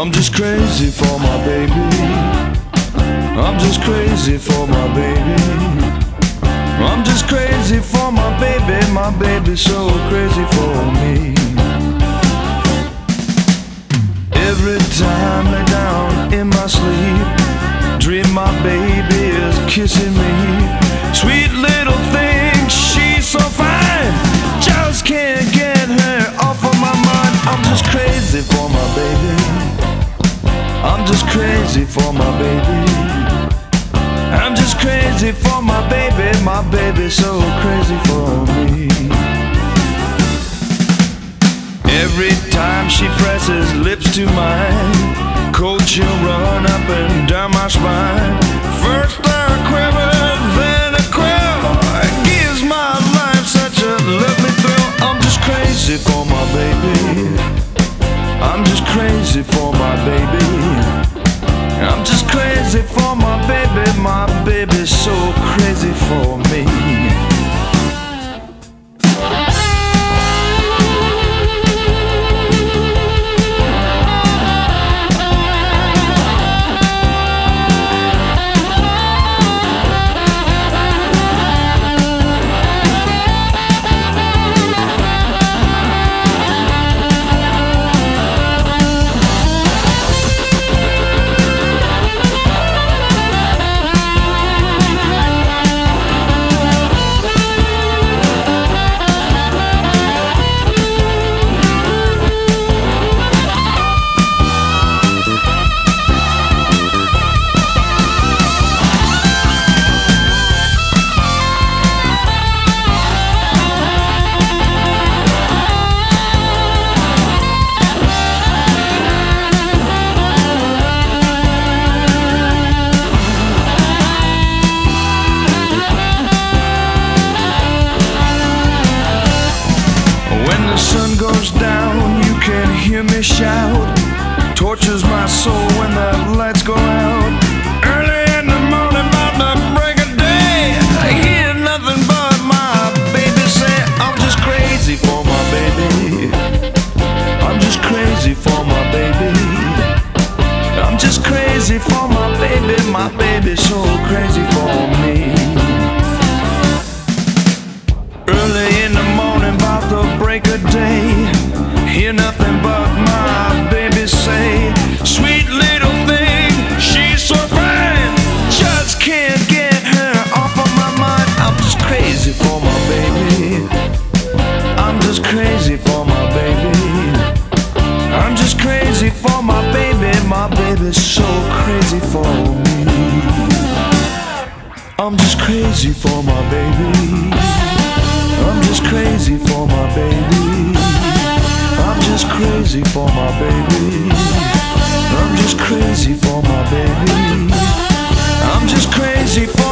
I'm just crazy for my baby. I'm just crazy for my baby. I'm just crazy for my baby's so crazy for me. Every time I lay down in my sleep, dream my baby is kissing me. Sweet little thing, she's so fine, just can't get her off of my mind. I'm just crazy for my baby. I'm just crazy for my baby. I'm just crazy for my baby's so crazy for me. Every time she presses lips to mine, cold chill run up and down my spine. First a quiver, then a quiver, gives my life such a lovely thrill. I'm just crazy for my baby. I'm just crazy for my baby. I'm just crazy for my baby's so crazy for me. The sun goes down, you can hear me shout. Tortures my soul when the lights go out. Early in the morning, about the break of day, I hear nothing but my baby say, I'm just crazy for my baby. I'm just crazy for my baby. I'm just crazy for my baby's so crazy for me. Early in the morning, about the break of day, hear nothing but my baby say, sweet little thing, she's so fine, just can't get her off of my mind. I'm just crazy for my baby. I'm just crazy for my baby. I'm just crazy for my baby's so crazy for me. I'm just crazy for my baby. I'm just crazy for my baby. I'm just crazy for my baby. I'm just crazy for my baby. I'm just crazy for